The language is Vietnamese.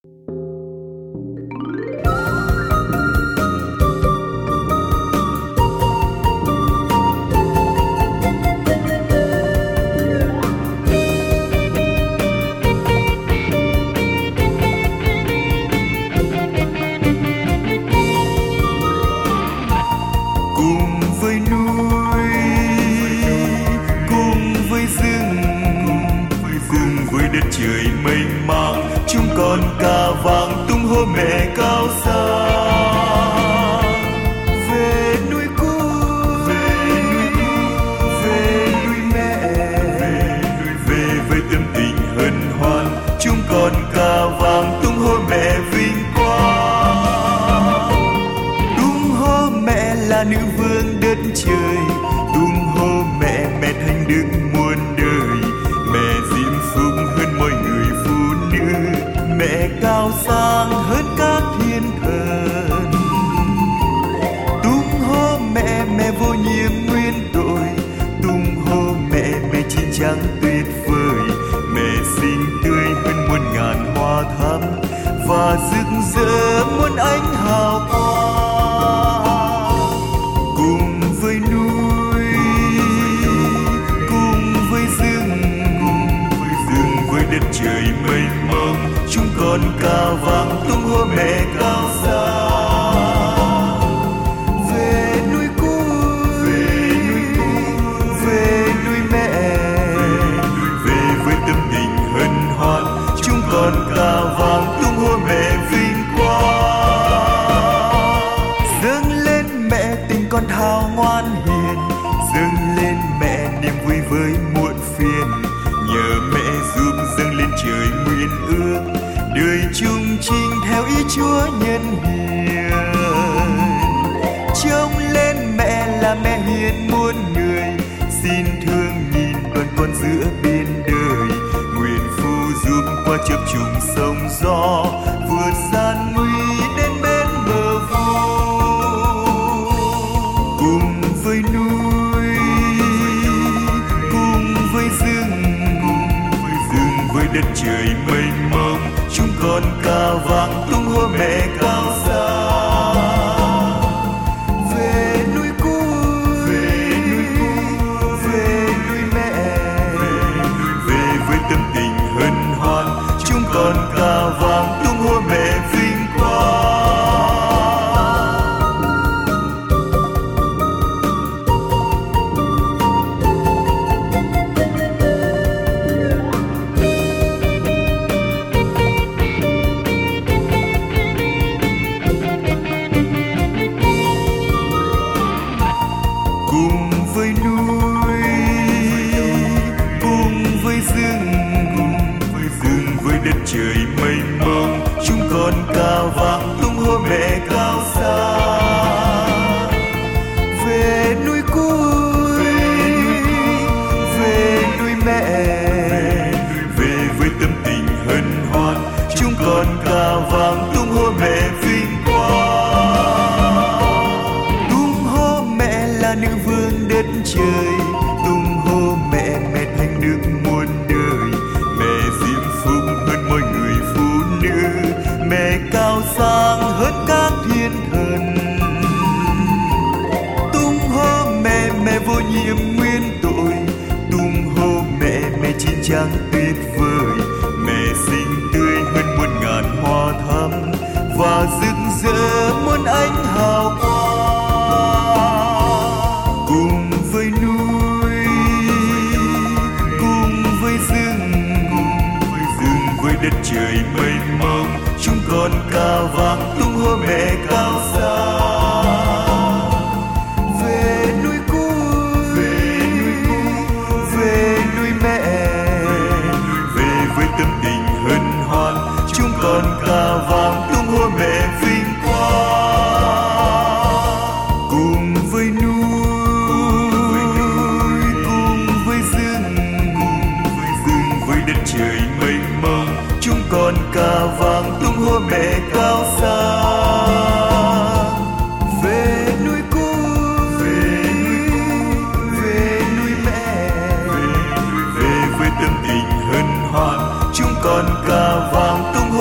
Cùng với núi, cùng với rừng, cùng với đất trời mênh mang, chúng con ca vang tung hô mẹ cao xa. Về núi cũ, về núi mẹ, về với tâm tình hân hoan, chúng con ca vang tung hô mẹ vinh quang. Tung hô mẹ là nữ vương đất trời, tung hô mẹ, mẹ thánh đức muôn đời. Mẹ diễm phúc hơn mọi người phụ nữ, mẹ cao sang hơn các thiên thần. Tung hô mẹ, mẹ vô nhiễm nguyên tội, tung hô mẹ, mẹ chín chắn tuyệt vời. Mẹ xinh tươi hơn muôn ngàn hoa thắm và rực rỡ muôn ánh hào quang. Cùng với núi, cùng với rừng, với đất trời mênh mông, chúng con ca vang tung hô mẹ cao xa. Về núi cũ, về núi mẹ, về với tâm tình hân hoan, chúng con ca vang tung hô mẹ vinh quang. Dâng lên mẹ tình con thao ngoan hiền, dâng lên mẹ niềm vui với muộn phiền. Nhờ mẹ giúp dâng lên trời nguyện ước, đời chung trình theo ý Chúa nhân hiền. Trông lên mẹ là mẹ hiền muôn người, xin thương nhìn đoàn con giữa biên đời. Nguyện phù giúp qua chập trùng sông gió, vượt gian nguy đến bên bờ vô. Cùng với núi, cùng với rừng, với đất trời mênh mông, chúng con ca vang tung hô mẹ cao xa. Về núi cũ, về núi mẹ, về với tâm tình hân hoan, chúng con ca vang tung hô mẹ vinh quang. Cùng với núi, cùng với rừng, cùng với đất trời mênh mông, chúng con ca vang tung hô mẹ cao xa. Về núi cũ, về núi mẹ, về với tâm tình hân hoan, chúng con ca vang tung hô mẹ vinh quang. Tung hô mẹ là nữ vương đất trời, tung hô mẹ, mẹ thánh đức muôn đời. Mẹ diễm phúc hơn mọi người phụ nữ, mẹ cao sang hơn các thiên thần. Tung hô mẹ, mẹ vô nhiễm nguyên tội, tung hô mẹ, mẹ chín chắn tuyệt vời. Mẹ xinh tươi hơn muôn ngàn hoa thắm và rực rỡ muôn ánh hào quang. Cùng với núi, cùng với rừng, với đất trời mênh mông, chúng con ca vang tung hô mẹ cao xa. Về núi cũ, về núi mẹ, về với tâm tình hân hoan, chúng con ca vang tung hô mẹ vinh quang. Cùng với núi, cùng với rừng, với đất trời mênh mông, chúng con ca vang tung hô mẹ cao xa. Về núi cũ, về núi mẹ, về với tâm tình hân hoan, chúng con ca vang tung